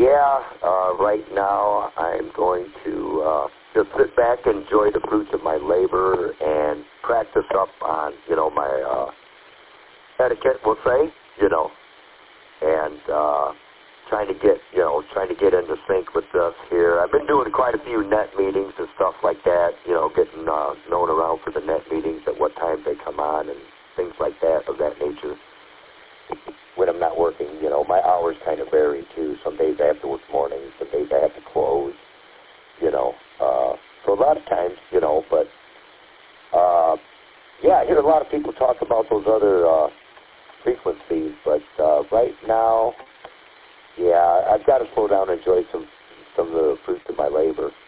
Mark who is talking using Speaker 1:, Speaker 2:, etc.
Speaker 1: Right now I'm going to just sit back and enjoy the fruits of my labor and practice up on, my etiquette, we'll say, and trying to get into sync with this here. I've been doing quite a few net meetings and stuff like that, getting known around for the net meetings, at what time they come on and things like that of that nature. When I'm not working, my hours kind of vary too. Some days I have to work mornings, some days I have to close, so a lot of times, but I hear a lot of people talk about those other frequencies, but right now, I've got to slow down and enjoy some of the fruits of my labor.